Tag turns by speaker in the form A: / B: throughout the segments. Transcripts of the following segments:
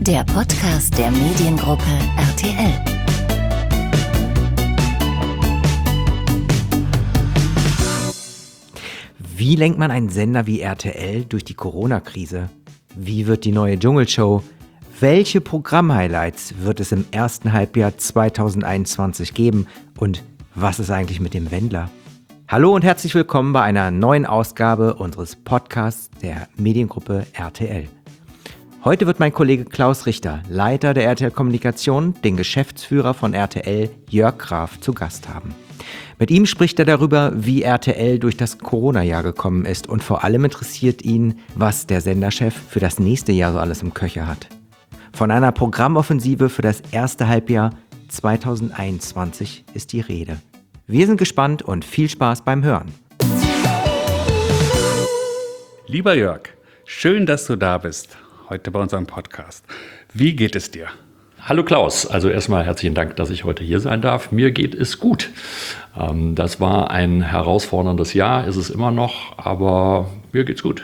A: der Podcast der Mediengruppe RTL.
B: Wie lenkt man einen Sender wie RTL durch die Corona-Krise? Wie wird die neue Dschungelshow? Welche Programm-Highlights wird es im ersten Halbjahr 2021 geben? Und was ist eigentlich mit dem Wendler? Hallo und herzlich willkommen bei einer neuen Ausgabe unseres Podcasts der Mediengruppe RTL. Heute wird mein Kollege Klaus Richter, Leiter der RTL Kommunikation, den Geschäftsführer von RTL, Jörg Graf, zu Gast haben. Mit ihm spricht er darüber, wie RTL durch das Corona-Jahr gekommen ist, und vor allem interessiert ihn, was der Senderchef für das nächste Jahr so alles im Köcher hat. Von einer Programmoffensive für das erste Halbjahr 2021 ist die Rede. Wir sind gespannt und viel Spaß beim Hören.
C: Lieber Jörg, schön, dass du da bist, heute bei unserem Podcast. Wie geht es dir?
D: Hallo Klaus, also erstmal herzlichen Dank, dass ich heute hier sein darf. Mir geht es gut. Das war ein herausforderndes Jahr, ist es immer noch, aber mir geht's gut.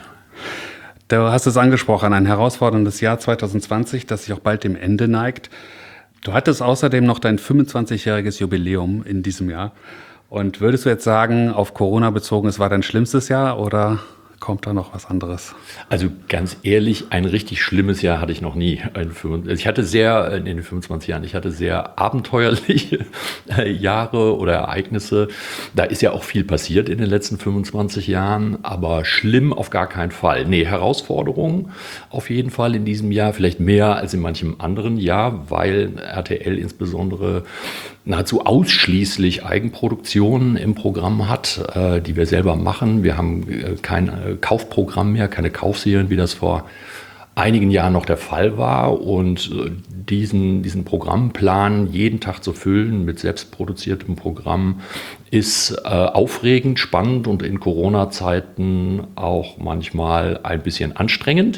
C: Du hast es angesprochen, ein herausforderndes Jahr 2020, das sich auch bald dem Ende neigt. Du hattest außerdem noch dein 25-jähriges Jubiläum in diesem Jahr. Und würdest du jetzt sagen, auf Corona bezogen, es war dein schlimmstes Jahr oder kommt da noch was anderes?
D: Also ganz ehrlich, ein richtig schlimmes Jahr hatte ich noch nie. Ich hatte in den 25 Jahren, ich hatte sehr abenteuerliche Jahre oder Ereignisse. Da ist ja auch viel passiert in den letzten 25 Jahren, aber schlimm auf gar keinen Fall. Nee, Herausforderungen auf jeden Fall in diesem Jahr, vielleicht mehr als in manchem anderen Jahr, weil RTL insbesondere nahezu ausschließlich Eigenproduktionen im Programm hat, die wir selber machen. Wir haben kein Kaufprogramm mehr, keine Kaufserien, wie das vor einigen Jahren noch der Fall war. Und diesen Programmplan jeden Tag zu füllen mit selbstproduziertem Programm ist aufregend, spannend und in Corona-Zeiten auch manchmal ein bisschen anstrengend.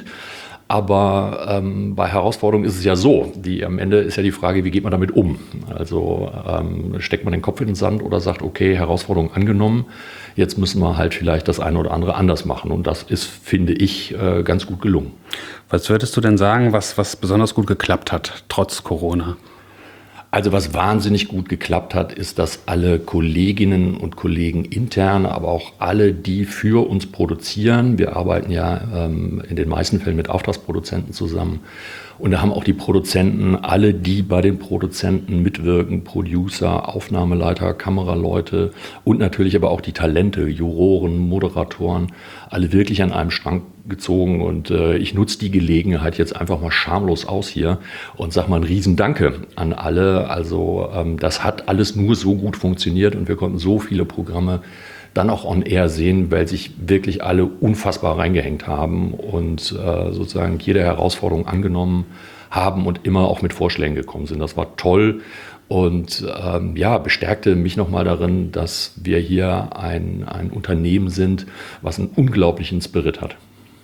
D: Aber bei Herausforderungen ist es ja so, am Ende ist ja die Frage, wie geht man damit um? Also steckt man den Kopf in den Sand oder sagt, okay, Herausforderung angenommen, jetzt müssen wir halt vielleicht das eine oder andere anders machen. Und das ist, finde ich, ganz gut gelungen.
C: Was würdest du denn sagen, was besonders gut geklappt hat, trotz Corona?
D: Also was wahnsinnig gut geklappt hat, ist, dass alle Kolleginnen und Kollegen intern, aber auch alle, die für uns produzieren, wir arbeiten ja in den meisten Fällen mit Auftragsproduzenten zusammen, und da haben auch die Produzenten, alle, die bei den Produzenten mitwirken, Producer, Aufnahmeleiter, Kameraleute und natürlich aber auch die Talente, Juroren, Moderatoren, alle wirklich an einem Strang gezogen. Und ich nutze die Gelegenheit jetzt einfach mal schamlos aus hier und sage mal ein Riesendanke an alle. Also das hat alles nur so gut funktioniert und wir konnten so viele Programme dann auch on air sehen, weil sich wirklich alle unfassbar reingehängt haben und sozusagen jede Herausforderung angenommen haben und immer auch mit Vorschlägen gekommen sind. Das war toll und bestärkte mich nochmal darin, dass wir hier ein Unternehmen sind, was einen unglaublichen Spirit hat.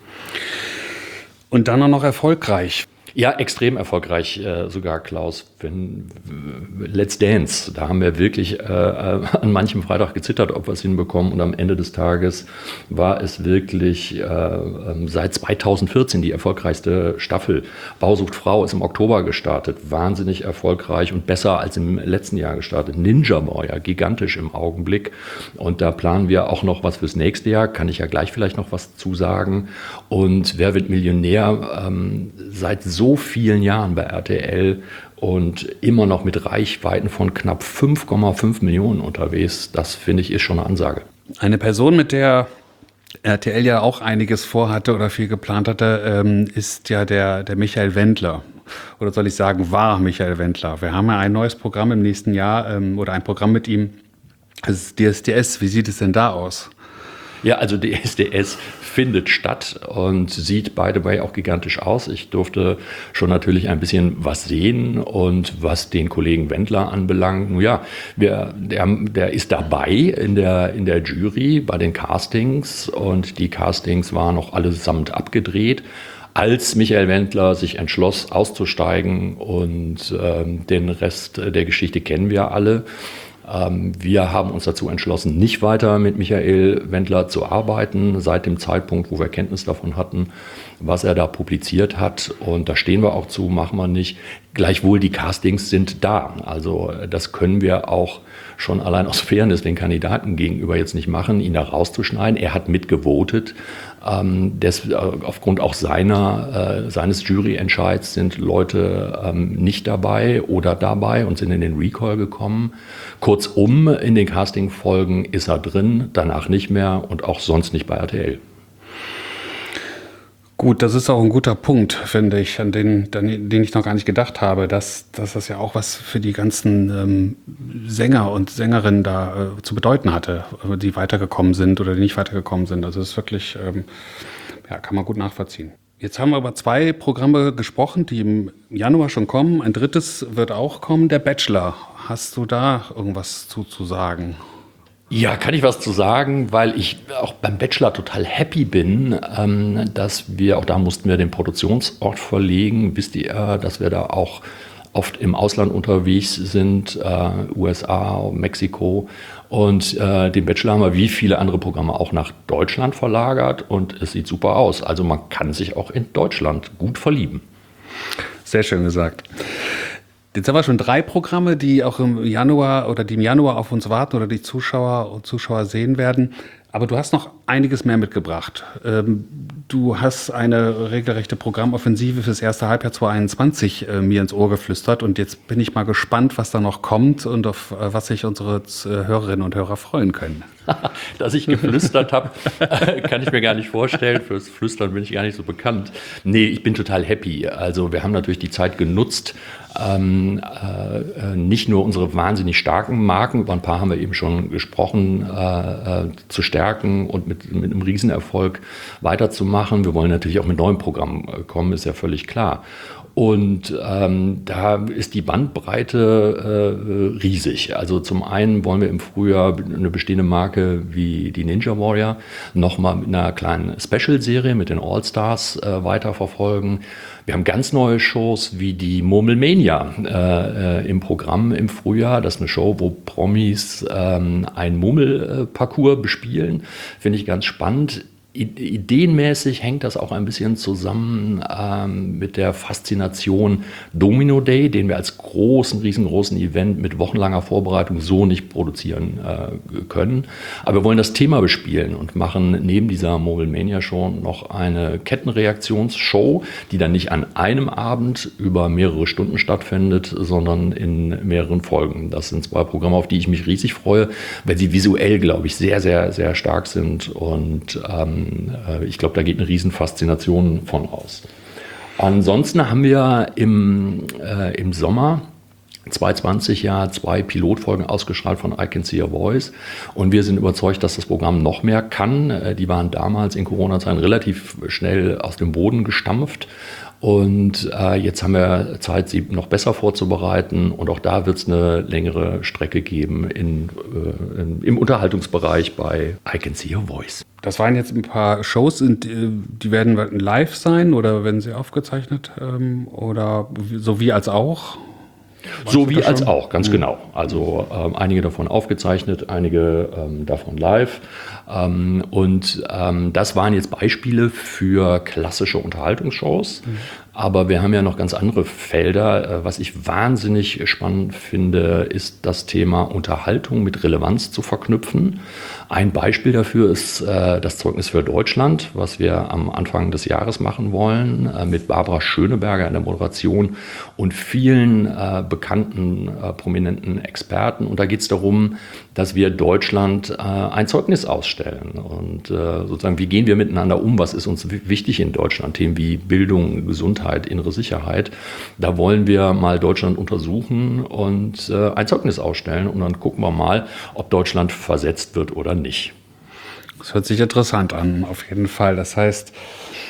C: Und dann auch noch erfolgreich.
D: Ja, extrem erfolgreich sogar, Klaus. Let's Dance, da haben wir wirklich an manchem Freitag gezittert, ob wir es hinbekommen. Und am Ende des Tages war es wirklich seit 2014 die erfolgreichste Staffel. Bauer sucht Frau ist im Oktober gestartet, wahnsinnig erfolgreich und besser als im letzten Jahr gestartet. Ninja war ja gigantisch im Augenblick. Und da planen wir auch noch was fürs nächste Jahr, kann ich ja gleich vielleicht noch was zu sagen. Und Wer wird Millionär? Seit so vielen Jahren bei RTL und immer noch mit Reichweiten von knapp 5,5 Millionen unterwegs. Das, finde ich, ist schon eine Ansage.
C: Eine Person, mit der RTL ja auch einiges vorhatte oder viel geplant hatte, ist ja der Michael Wendler. Oder soll ich sagen, war Michael Wendler. Wir haben ja ein neues Programm im nächsten Jahr oder ein Programm mit ihm. Das ist DSDS. Wie sieht es denn da aus?
D: Ja, also DSDS findet statt und sieht by the way auch gigantisch aus. Ich durfte schon natürlich ein bisschen was sehen und was den Kollegen Wendler anbelangt, nun ja, der ist dabei in der Jury bei den Castings und die Castings waren auch allesamt abgedreht. Als Michael Wendler sich entschloss, auszusteigen und den Rest der Geschichte kennen wir alle. Wir haben uns dazu entschlossen, nicht weiter mit Michael Wendler zu arbeiten, seit dem Zeitpunkt, wo wir Kenntnis davon hatten, was er da publiziert hat. Und da stehen wir auch zu, machen wir nicht. Gleichwohl, die Castings sind da. Also das können wir auch schon allein aus Fairness den Kandidaten gegenüber jetzt nicht machen, ihn da rauszuschneiden. Er hat mitgevotet. Aufgrund auch seines Juryentscheids sind Leute nicht dabei oder dabei und sind in den Recall gekommen. Kurzum, in den Castingfolgen ist er drin, danach nicht mehr und auch sonst nicht bei RTL.
C: Gut, das ist auch ein guter Punkt, finde ich, an den ich noch gar nicht gedacht habe, dass das ja auch was für die ganzen Sänger und Sängerinnen da zu bedeuten hatte, die weitergekommen sind oder die nicht weitergekommen sind. Also das ist wirklich, kann man gut nachvollziehen. Jetzt haben wir über 2 Programme gesprochen, die im Januar schon kommen. Ein drittes wird auch kommen, der Bachelor. Hast du da irgendwas zu sagen?
D: Ja, kann ich was zu sagen, weil ich auch beim Bachelor total happy bin, dass wir, auch da mussten wir den Produktionsort verlegen, wisst ihr, dass wir da auch oft im Ausland unterwegs sind, USA, Mexiko. Und den Bachelor haben wir wie viele andere Programme auch nach Deutschland verlagert und es sieht super aus. Also man kann sich auch in Deutschland gut verlieben.
C: Sehr schön gesagt. Jetzt haben wir schon 3 Programme, die auch im Januar auf uns warten oder die Zuschauer und Zuschauer sehen werden. Aber du hast noch einiges mehr mitgebracht. Du hast eine regelrechte Programmoffensive fürs erste Halbjahr 2021 mir ins Ohr geflüstert. Und jetzt bin ich mal gespannt, was da noch kommt und auf was sich unsere Hörerinnen und Hörer freuen können.
D: Dass ich geflüstert habe, kann ich mir gar nicht vorstellen. Fürs Flüstern bin ich gar nicht so bekannt. Nee, ich bin total happy. Also wir haben natürlich die Zeit genutzt, nicht nur unsere wahnsinnig starken Marken, über ein paar haben wir eben schon gesprochen, zu stärken und mit einem Riesenerfolg weiterzumachen. Wir wollen natürlich auch mit neuen Programmen kommen, ist ja völlig klar. Und da ist die Bandbreite riesig. Also zum einen wollen wir im Frühjahr eine bestehende Marke wie die Ninja Warrior nochmal mit einer kleinen Special-Serie mit den All-Stars weiterverfolgen. Wir haben ganz neue Shows wie die Murmelmania im Programm im Frühjahr. Das ist eine Show, wo Promis ein Murmelparcours bespielen. Finde ich ganz spannend. Ideenmäßig hängt das auch ein bisschen zusammen mit der Faszination Domino Day, den wir als riesengroßen Event mit wochenlanger Vorbereitung so nicht produzieren können. Aber wir wollen das Thema bespielen und machen neben dieser Mobile Show noch eine Kettenreaktionsshow, die dann nicht an einem Abend über mehrere Stunden stattfindet, sondern in mehreren Folgen. Das sind 2 Programme, auf die ich mich riesig freue, weil sie visuell, glaube ich, sehr, sehr, sehr stark sind und ich glaube, da geht eine Riesenfaszination von aus. Ansonsten haben wir im Sommer 2020 ja 2 Pilotfolgen ausgestrahlt von I Can See Your Voice und wir sind überzeugt, dass das Programm noch mehr kann. Die waren damals in Corona-Zeiten relativ schnell aus dem Boden gestampft. Und jetzt haben wir Zeit, sie noch besser vorzubereiten. Und auch da wird es eine längere Strecke geben im Unterhaltungsbereich bei I Can See Your Voice.
C: Das waren jetzt ein paar Shows, die werden live sein oder werden sie aufgezeichnet? Oder sowie als auch?
D: So wie als auch, ganz genau. Also einige davon aufgezeichnet, einige davon live. Das waren jetzt Beispiele für klassische Unterhaltungsshows. Aber wir haben ja noch ganz andere Felder. Was ich wahnsinnig spannend finde, ist das Thema Unterhaltung mit Relevanz zu verknüpfen. Ein Beispiel dafür ist das Zeugnis für Deutschland, was wir am Anfang des Jahres machen wollen, mit Barbara Schöneberger in der Moderation und vielen bekannten, prominenten Experten. Und da geht es darum, dass wir Deutschland ein Zeugnis ausstellen. Und sozusagen, wie gehen wir miteinander um? Was ist uns wichtig in Deutschland? Themen wie Bildung, Gesundheit, innere Sicherheit. Da wollen wir mal Deutschland untersuchen und ein Zeugnis ausstellen. Und dann gucken wir mal, ob Deutschland versetzt wird oder nicht.
C: Das hört sich interessant an, auf jeden Fall. Das heißt,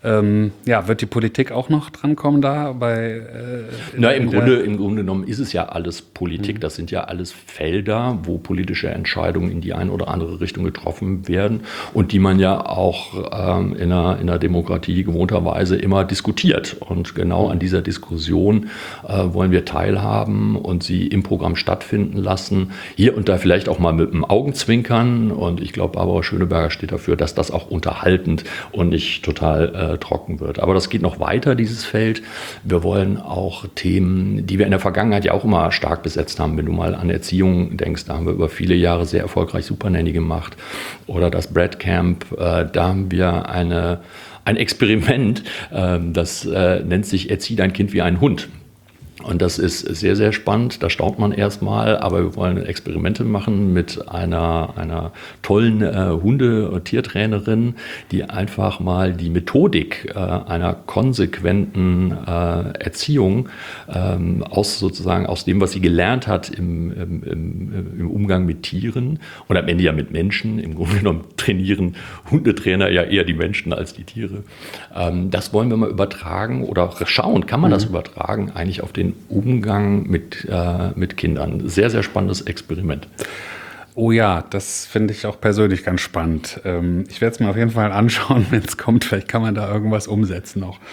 C: Wird die Politik auch noch drankommen da?
D: Im Grunde genommen ist es ja alles Politik. Das sind ja alles Felder, wo politische Entscheidungen in die eine oder andere Richtung getroffen werden und die man ja auch in einer Demokratie gewohnterweise immer diskutiert. Und genau an dieser Diskussion wollen wir teilhaben und sie im Programm stattfinden lassen. Hier und da vielleicht auch mal mit dem Augenzwinkern. Und ich glaube, Barbara Schöneberger steht dafür, dass das auch unterhaltend und nicht total trocken wird. Aber das geht noch weiter, dieses Feld. Wir wollen auch Themen, die wir in der Vergangenheit ja auch immer stark besetzt haben. Wenn du mal an Erziehung denkst, da haben wir über viele Jahre sehr erfolgreich Supernanny gemacht. Oder das Breadcamp, da haben wir ein Experiment, das nennt sich Erzieh dein Kind wie ein Hund. Und das ist sehr, sehr spannend. Da staunt man erstmal, aber wir wollen Experimente machen mit einer tollen Hunde- und Tiertrainerin, die einfach mal die Methodik einer konsequenten Erziehung aus dem, was sie gelernt hat im Umgang mit Tieren und am Ende ja mit Menschen. Im Grunde genommen trainieren Hundetrainer ja eher die Menschen als die Tiere. Das wollen wir mal übertragen oder schauen, kann man das übertragen eigentlich auf den Umgang mit Kindern. Sehr, sehr spannendes Experiment.
C: Oh ja, das finde ich auch persönlich ganz spannend. Ich werde es mir auf jeden Fall anschauen, wenn es kommt. Vielleicht kann man da irgendwas umsetzen noch.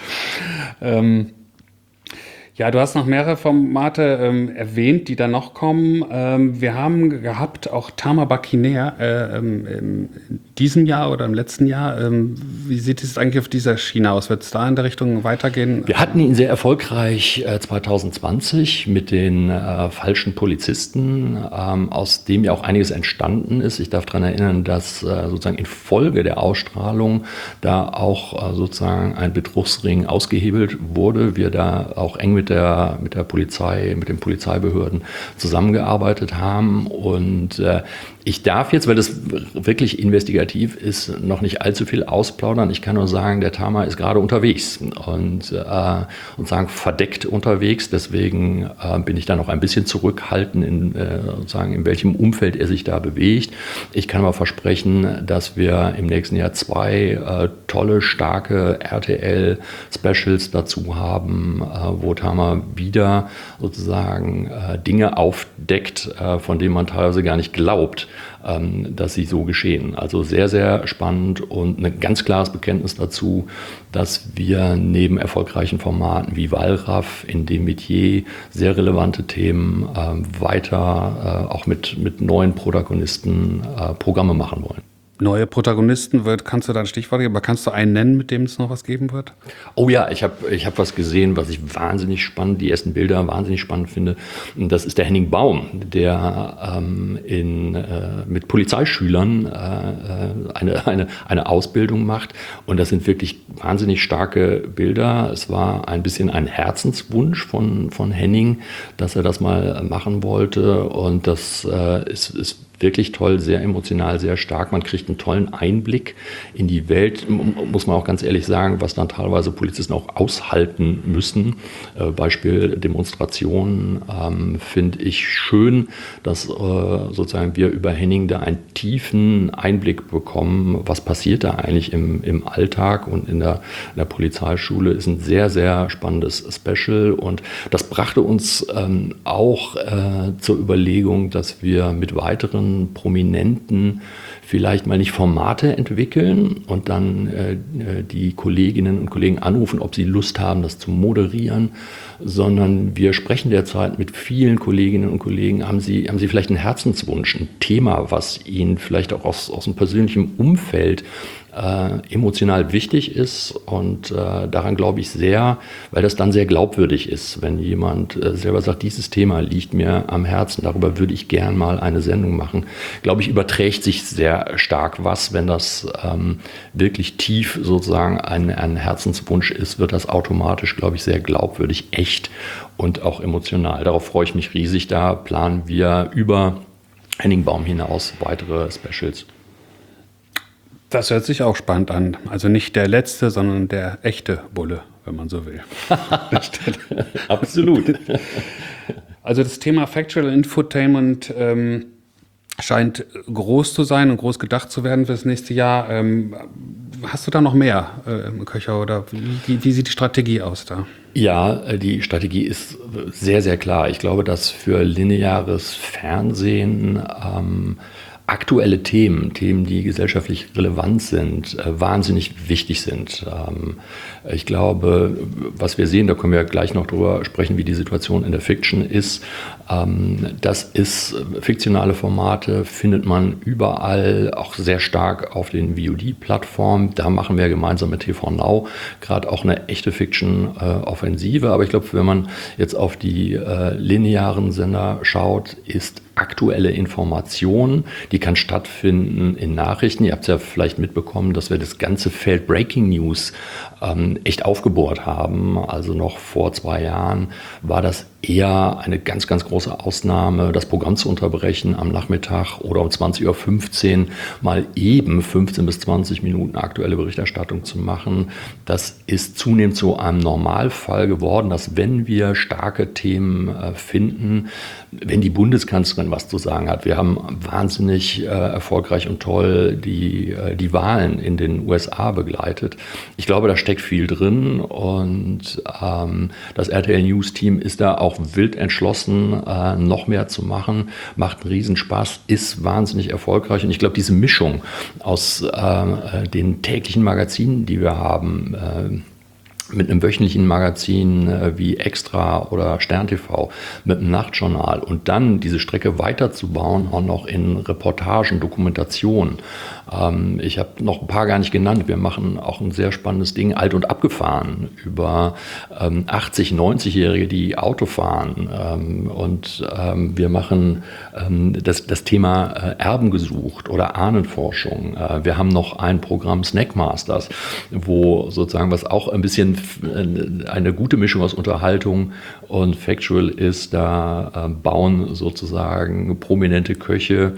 C: Ja, du hast noch mehrere Formate erwähnt, die da noch kommen. Wir haben gehabt auch Tama Bakinea in diesem Jahr oder im letzten Jahr. Wie sieht es eigentlich auf dieser Schiene aus? Wird es da in der Richtung weitergehen?
D: Wir hatten ihn sehr erfolgreich 2020 mit den falschen Polizisten, aus dem ja auch einiges entstanden ist. Ich darf daran erinnern, dass sozusagen in Folge der Ausstrahlung da auch sozusagen ein Betrugsring ausgehebelt wurde. Wir da auch eng mit der Polizei, mit den Polizeibehörden zusammengearbeitet haben. Und ich darf jetzt, weil das wirklich investigativ ist, noch nicht allzu viel ausplaudern. Ich kann nur sagen, der Tama ist gerade unterwegs und sagen verdeckt unterwegs. Deswegen bin ich da noch ein bisschen zurückhaltend in welchem Umfeld er sich da bewegt. Ich kann aber versprechen, dass wir im nächsten Jahr 2 tolle, starke RTL-Specials dazu haben, wo Tama wieder sozusagen Dinge aufdeckt, von denen man teilweise gar nicht glaubt, dass sie so geschehen. Also sehr, sehr spannend und ein ganz klares Bekenntnis dazu, dass wir neben erfolgreichen Formaten wie Wallraff in dem Metier sehr relevante Themen weiter auch mit neuen Protagonisten Programme machen wollen.
C: Neue Protagonisten, kannst du da ein Stichwort geben, aber kannst du einen nennen, mit dem es noch was geben wird?
D: Oh ja, ich hab was gesehen, was ich wahnsinnig spannend, die ersten Bilder wahnsinnig spannend finde. Und das ist der Henning Baum, der mit Polizeischülern eine Ausbildung macht. Und das sind wirklich wahnsinnig starke Bilder. Es war ein bisschen ein Herzenswunsch von Henning, dass er das mal machen wollte. Und das ist wirklich toll, sehr emotional, sehr stark. Man kriegt einen tollen Einblick in die Welt, muss man auch ganz ehrlich sagen, was dann teilweise Polizisten auch aushalten müssen. Beispiel Demonstrationen finde ich schön, dass sozusagen wir über Henning da einen tiefen Einblick bekommen, was passiert da eigentlich im Alltag und in der Polizeischule. Ist ein sehr, sehr spannendes Special und das brachte uns auch zur Überlegung, dass wir mit weiteren Prominenten vielleicht mal nicht Formate entwickeln und dann die Kolleginnen und Kollegen anrufen, ob sie Lust haben, das zu moderieren, sondern wir sprechen derzeit mit vielen Kolleginnen und Kollegen, haben sie vielleicht einen Herzenswunsch, ein Thema, was ihnen vielleicht auch aus einem persönlichen Umfeld emotional wichtig ist und daran glaube ich sehr, weil das dann sehr glaubwürdig ist, wenn jemand selber sagt, dieses Thema liegt mir am Herzen, darüber würde ich gern mal eine Sendung machen. Glaube ich, überträgt sich sehr stark was, wenn das wirklich tief sozusagen ein Herzenswunsch ist, wird das automatisch, glaube ich, sehr glaubwürdig, echt und auch emotional. Darauf freue ich mich riesig, da planen wir über Henning Baum hinaus weitere Specials.
C: Das hört sich auch spannend an. Also nicht der letzte, sondern der echte Bulle, wenn man so will.
D: Absolut.
C: Also das Thema Factual Infotainment scheint groß zu sein und groß gedacht zu werden für das nächste Jahr. hast du da noch mehr im Köcher oder wie sieht die Strategie aus da?
D: Ja, die Strategie ist sehr, sehr klar. Ich glaube, dass für lineares Fernsehen aktuelle Themen, die gesellschaftlich relevant sind, wahnsinnig wichtig sind. Ich glaube, was wir sehen, da können wir gleich noch drüber sprechen, wie die Situation in der Fiction ist. Das ist, fiktionale Formate findet man überall, auch sehr stark auf den VOD-Plattformen. Da machen wir gemeinsam mit TV Now gerade auch eine echte Fiction-Offensive. Aber ich glaube, wenn man jetzt auf die linearen Sender schaut, ist aktuelle Information, die kann stattfinden in Nachrichten. Ihr habt es ja vielleicht mitbekommen, dass wir das ganze Feld Breaking News echt aufgebohrt haben. Also noch vor 2 Jahren war das eher eine ganz, ganz große Ausnahme, das Programm zu unterbrechen am Nachmittag oder um 20.15 Uhr mal eben 15 bis 20 Minuten aktuelle Berichterstattung zu machen. Das ist zunehmend zu einem Normalfall geworden, dass wenn wir starke Themen finden, wenn die Bundeskanzlerin was zu sagen hat, wir haben wahnsinnig erfolgreich und toll die Wahlen in den USA begleitet. Ich glaube, da steckt viel drin und das RTL News Team ist da auch wild entschlossen, noch mehr zu machen, macht einen Riesenspaß, ist wahnsinnig erfolgreich und ich glaube, diese Mischung aus den täglichen Magazinen, die wir haben, mit einem wöchentlichen Magazin wie Extra oder Stern TV, mit einem Nachtjournal und dann diese Strecke weiterzubauen, auch noch in Reportagen, Dokumentationen. Ich habe noch ein paar gar nicht genannt. Wir machen auch ein sehr spannendes Ding, alt und abgefahren, über 80-, 90-Jährige, die Auto fahren. Und wir machen das Thema Erben gesucht oder Ahnenforschung. Wir haben noch ein Programm Snackmasters, wo sozusagen was auch ein bisschen eine gute Mischung aus Unterhaltung und Factual ist, da bauen sozusagen prominente Köche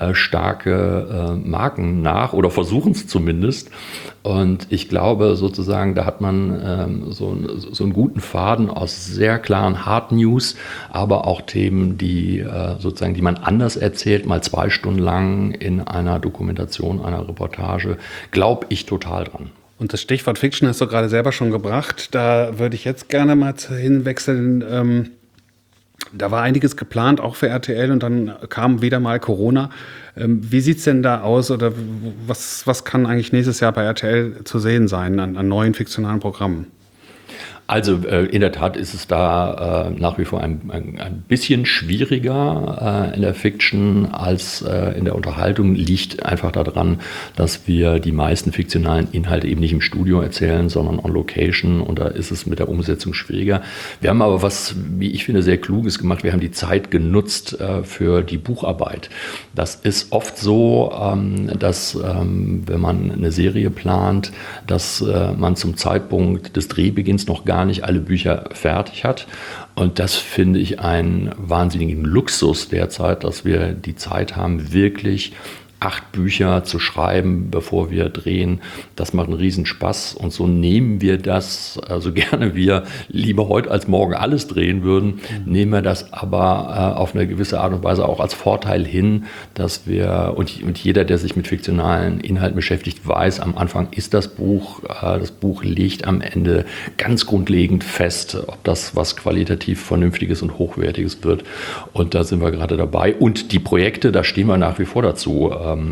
D: starke Marken nach oder versuchen es zumindest. Und ich glaube sozusagen, da hat man so einen guten Faden aus sehr klaren Hard News, aber auch Themen, die sozusagen, die man anders erzählt, mal 2 Stunden lang in einer Dokumentation, einer Reportage, glaube ich total dran.
C: Und das Stichwort Fiction hast du gerade selber schon gebracht. Da würde ich jetzt gerne mal hinwechseln. Da war einiges geplant, auch für RTL, und dann kam wieder mal Corona. Wie sieht es denn da aus oder was kann eigentlich nächstes Jahr bei RTL zu sehen sein an neuen fiktionalen Programmen?
D: Also in der Tat ist es da nach wie vor ein bisschen schwieriger in der Fiction als in der Unterhaltung. Liegt einfach daran, dass wir die meisten fiktionalen Inhalte eben nicht im Studio erzählen, sondern on Location, und da ist es mit der Umsetzung schwieriger. Wir haben aber was, wie ich finde, sehr Kluges gemacht. Wir haben die Zeit genutzt für die Bucharbeit. Das ist oft so, dass wenn man eine Serie plant, dass man zum Zeitpunkt des Drehbeginns noch gar nicht alle Bücher fertig hat. Und das finde ich einen wahnsinnigen Luxus derzeit, dass wir die Zeit haben, wirklich 8 Bücher zu schreiben, bevor wir drehen. Das macht einen Riesenspaß. Und so nehmen wir das, also gerne wir lieber heute als morgen alles drehen würden, nehmen wir das aber auf eine gewisse Art und Weise auch als Vorteil hin, dass wir, und jeder, der sich mit fiktionalen Inhalten beschäftigt, weiß, am Anfang ist das Buch legt am Ende ganz grundlegend fest, ob das was qualitativ Vernünftiges und Hochwertiges wird. Und da sind wir gerade dabei. Und die Projekte, da stehen wir nach wie vor dazu.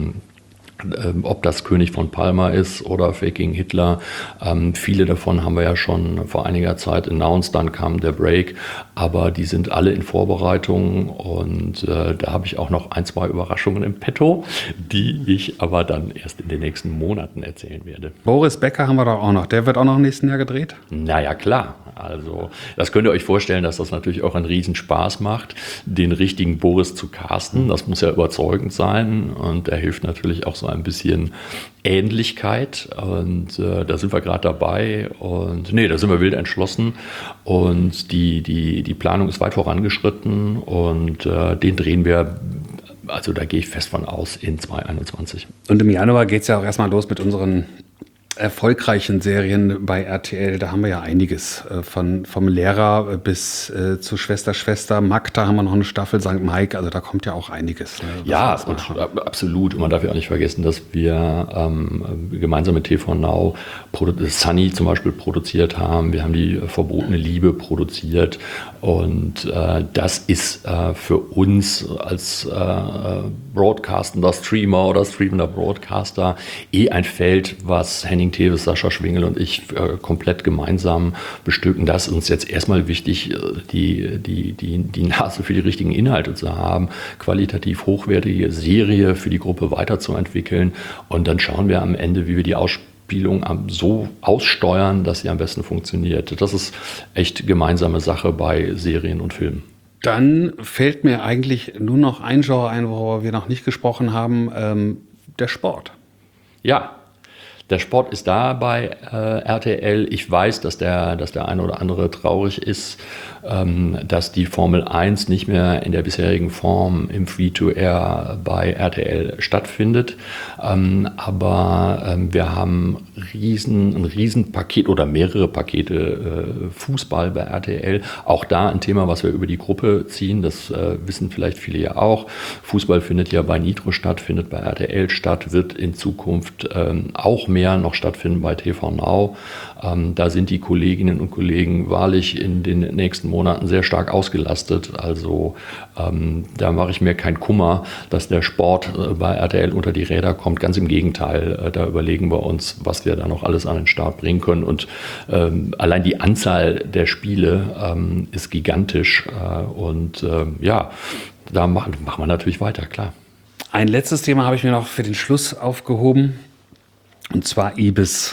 D: Ob das König von Palma ist oder Faking Hitler. Viele davon haben wir ja schon vor einiger Zeit announced, dann kam der Break, aber die sind alle in Vorbereitung und da habe ich auch noch 1, 2 Überraschungen im Petto, die ich aber dann erst in den nächsten Monaten erzählen werde.
C: Boris Becker haben wir doch auch noch, der wird auch noch im nächsten Jahr gedreht?
D: Naja, klar. Also das könnt ihr euch vorstellen, dass das natürlich auch einen Riesenspaß macht, den richtigen Boris zu casten. Das muss ja überzeugend sein und er hilft natürlich auch so ein bisschen Ähnlichkeit und da sind wir gerade dabei und da sind wir wild entschlossen und die Planung ist weit vorangeschritten und den drehen wir, also da gehe ich fest von aus, in 2021.
C: Und im Januar geht es ja auch erstmal los mit unseren erfolgreichen Serien bei RTL, da haben wir ja einiges. Vom Lehrer bis zu Schwester, Magda haben wir noch eine Staffel, St. Mike, also da kommt ja auch einiges. Ne,
D: ja, absolut. Und man darf ja auch nicht vergessen, dass wir gemeinsam mit TV Now Sunny zum Beispiel produziert haben. Wir haben die Verbotene Liebe produziert. Und das ist für uns als broadcastender Streamer oder streamender Broadcaster ein Feld, was Henning Teves, Sascha Schwingel und ich komplett gemeinsam bestücken. Das ist uns jetzt erstmal wichtig, die Nase für die richtigen Inhalte zu haben, qualitativ hochwertige Serie für die Gruppe weiterzuentwickeln. Und dann schauen wir am Ende, wie wir die Ausspielung so aussteuern, dass sie am besten funktioniert. Das ist echt gemeinsame Sache bei Serien und Filmen.
C: Dann fällt mir eigentlich nur noch ein Genre ein, worüber wir noch nicht gesprochen haben, der Sport.
D: Ja, der Sport ist da bei RTL. Ich weiß, dass der eine oder andere traurig ist, dass die Formel 1 nicht mehr in der bisherigen Form im Free-to-Air bei RTL stattfindet. Aber wir haben ein Riesenpaket oder mehrere Pakete Fußball bei RTL. Auch da ein Thema, was wir über die Gruppe ziehen. Das wissen vielleicht viele ja auch. Fußball findet ja bei Nitro statt, findet bei RTL statt, wird in Zukunft auch mehr noch stattfinden bei TV Now. Da sind die Kolleginnen und Kollegen wahrlich in den nächsten Monaten sehr stark ausgelastet. Also da mache ich mir keinen Kummer, dass der Sport bei RTL unter die Räder kommt. Ganz im Gegenteil, da überlegen wir uns, was wir da noch alles an den Start bringen können. Und allein die Anzahl der Spiele ist gigantisch. Da machen wir natürlich weiter, klar.
C: Ein letztes Thema habe ich mir noch für den Schluss aufgehoben. Und zwar Ibis.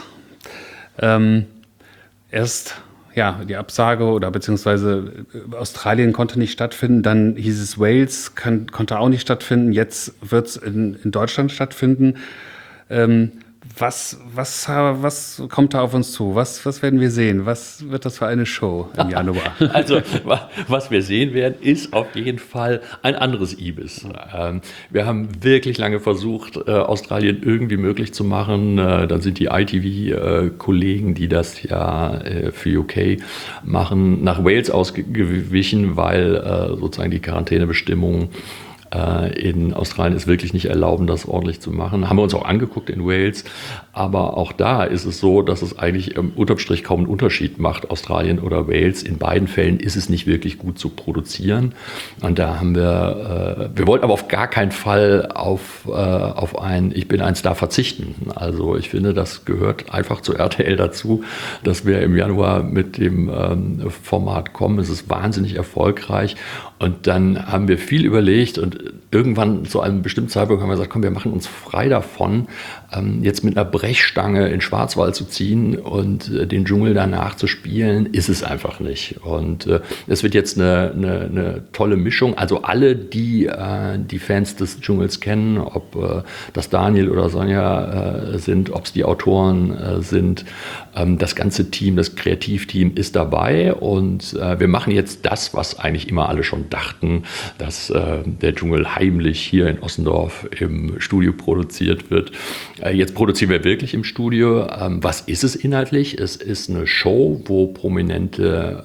C: Erst die Absage oder beziehungsweise Australien konnte nicht stattfinden, dann hieß es Wales konnte auch nicht stattfinden, jetzt wird es in Deutschland stattfinden. Was kommt da auf uns zu? Was werden wir sehen? Was wird das für eine Show im Januar?
D: Also, was wir sehen werden, ist auf jeden Fall ein anderes Ibis. Wir haben wirklich lange versucht, Australien irgendwie möglich zu machen. Dann sind die ITV-Kollegen, die das ja für UK machen, nach Wales ausgewichen, weil sozusagen die Quarantänebestimmungen in Australien ist wirklich nicht erlauben, das ordentlich zu machen. Haben wir uns auch angeguckt in Wales, aber auch da ist es so, dass es eigentlich unterm Strich kaum einen Unterschied macht, Australien oder Wales. In beiden Fällen ist es nicht wirklich gut zu produzieren. Und da haben wir wollten aber auf gar keinen Fall auf ein Ich bin ein Star verzichten. Also ich finde, das gehört einfach zu RTL dazu, dass wir im Januar mit dem Format kommen. Es ist wahnsinnig erfolgreich. Und dann haben wir viel überlegt und irgendwann zu einem bestimmten Zeitpunkt haben wir gesagt, komm, wir machen uns frei davon, jetzt mit einer Brechstange in Schwarzwald zu ziehen und den Dschungel danach zu spielen, ist es einfach nicht. Und es wird jetzt eine tolle Mischung. Also alle, die Fans des Dschungels kennen, ob das Daniel oder Sonja sind, ob es die Autoren sind, das ganze Team, das Kreativteam ist dabei und wir machen jetzt das, was eigentlich immer alle schon dachten, dass der Dschungel heimlich hier in Ossendorf im Studio produziert wird. Jetzt produzieren wir wirklich im Studio. Was ist es inhaltlich? Es ist eine Show, wo Prominente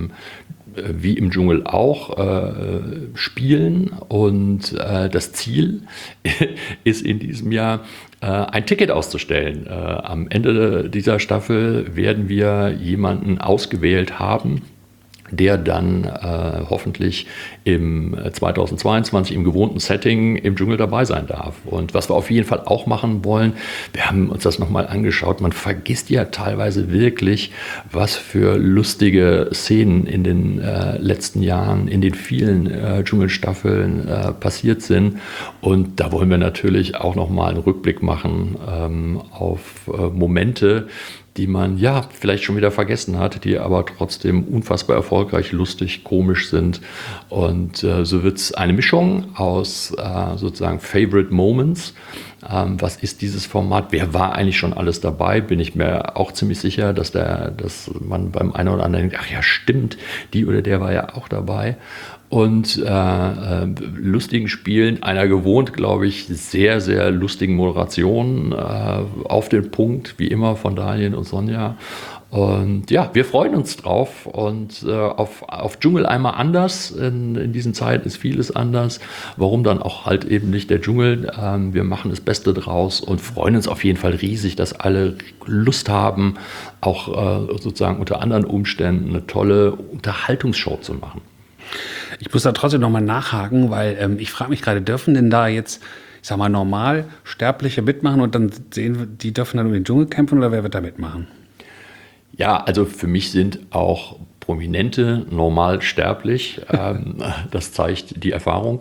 D: wie im Dschungel auch spielen und das Ziel ist in diesem Jahr ein Ticket auszustellen. Am Ende dieser Staffel werden wir jemanden ausgewählt haben, der dann hoffentlich im 2022 im gewohnten Setting im Dschungel dabei sein darf. Und was wir auf jeden Fall auch machen wollen, wir haben uns das nochmal angeschaut, man vergisst ja teilweise wirklich, was für lustige Szenen in den letzten Jahren, in den vielen Dschungelstaffeln passiert sind. Und da wollen wir natürlich auch nochmal einen Rückblick machen auf Momente, die man ja vielleicht schon wieder vergessen hat, die aber trotzdem unfassbar erfolgreich, lustig, komisch sind. Und so wird es eine Mischung aus sozusagen Favorite Moments. Was ist dieses Format? Wer war eigentlich schon alles dabei? Bin ich mir auch ziemlich sicher, dass man beim einen oder anderen denkt, ach ja, stimmt, die oder der war ja auch dabei. und lustigen Spielen, einer gewohnt, glaube ich, sehr, sehr lustigen Moderation auf den Punkt, wie immer von Daniel und Sonja. Und ja, wir freuen uns drauf und auf Dschungel einmal anders. In diesen Zeiten ist vieles anders. Warum dann auch halt eben nicht der Dschungel? Wir machen das Beste draus und freuen uns auf jeden Fall riesig, dass alle Lust haben, auch sozusagen unter anderen Umständen eine tolle Unterhaltungsshow zu machen.
C: Ich muss da trotzdem nochmal nachhaken, weil ich frage mich gerade, dürfen denn da jetzt, ich sag mal, normal Sterbliche mitmachen und dann sehen wir, die dürfen dann um den Dschungel kämpfen oder wer wird da mitmachen?
D: Ja, also für mich sind auch Prominente normal sterblich. Das zeigt die Erfahrung.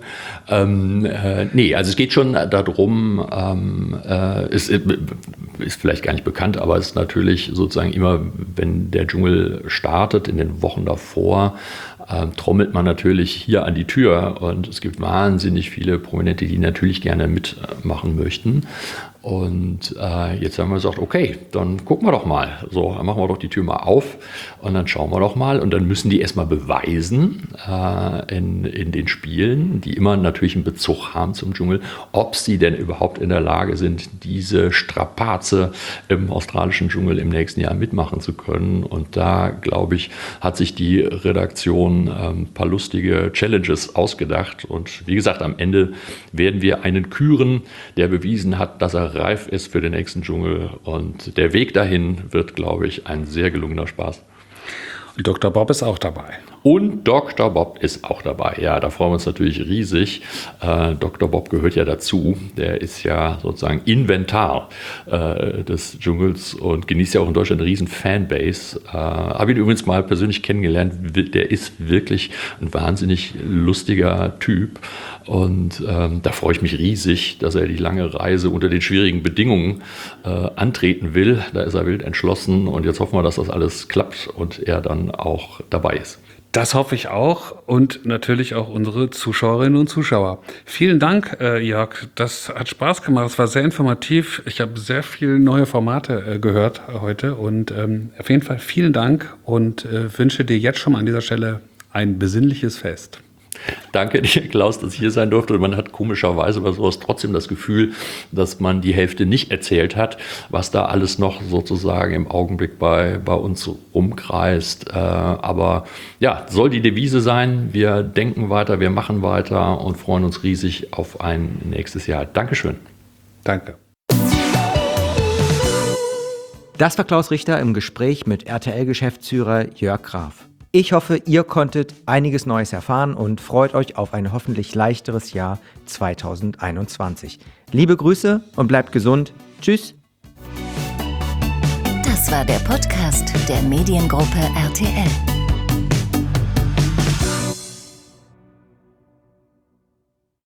D: Nee, also es geht schon darum, ist vielleicht gar nicht bekannt, aber es ist natürlich sozusagen immer, wenn der Dschungel startet, in den Wochen davor, trommelt man natürlich hier an die Tür und es gibt wahnsinnig viele Prominente, die natürlich gerne mitmachen möchten. Und jetzt haben wir gesagt, okay, dann gucken wir doch mal. So, dann machen wir doch die Tür mal auf und dann schauen wir doch mal. Und dann müssen die erstmal beweisen in den Spielen, die immer natürlich einen Bezug haben zum Dschungel, ob sie denn überhaupt in der Lage sind, diese Strapaze im australischen Dschungel im nächsten Jahr mitmachen zu können. Und da, glaube ich, hat sich die Redaktion ein paar lustige Challenges ausgedacht. Und wie gesagt, am Ende werden wir einen küren, der bewiesen hat, dass er reif ist für den nächsten Dschungel. Und der Weg dahin wird, glaube ich, ein sehr gelungener Spaß.
C: Und Dr. Bob ist auch dabei.
D: Und Dr. Bob ist auch dabei. Ja, da freuen wir uns natürlich riesig. Dr. Bob gehört ja dazu. Der ist ja sozusagen Inventar des Dschungels und genießt ja auch in Deutschland eine riesen Fanbase. Habe ihn übrigens mal persönlich kennengelernt. Der ist wirklich ein wahnsinnig lustiger Typ. Und da freue ich mich riesig, dass er die lange Reise unter den schwierigen Bedingungen antreten will. Da ist er wild entschlossen. Und jetzt hoffen wir, dass das alles klappt und er dann auch dabei ist.
C: Das hoffe ich auch und natürlich auch unsere Zuschauerinnen und Zuschauer. Vielen Dank, Jörg. Das hat Spaß gemacht. Es war sehr informativ. Ich habe sehr viele neue Formate gehört heute und auf jeden Fall vielen Dank und wünsche dir jetzt schon mal an dieser Stelle ein besinnliches Fest.
D: Danke dir, Klaus, dass ich hier sein durfte. Und man hat komischerweise bei sowas trotzdem das Gefühl, dass man die Hälfte nicht erzählt hat, was da alles noch sozusagen im Augenblick bei uns umkreist. Aber ja, soll die Devise sein. Wir denken weiter, wir machen weiter und freuen uns riesig auf ein nächstes Jahr. Dankeschön.
C: Danke.
B: Das war Klaus Richter im Gespräch mit RTL-Geschäftsführer Jörg Graf. Ich hoffe, ihr konntet einiges Neues erfahren und freut euch auf ein hoffentlich leichteres Jahr 2021. Liebe Grüße und bleibt gesund. Tschüss.
A: Das war der Podcast der Mediengruppe RTL.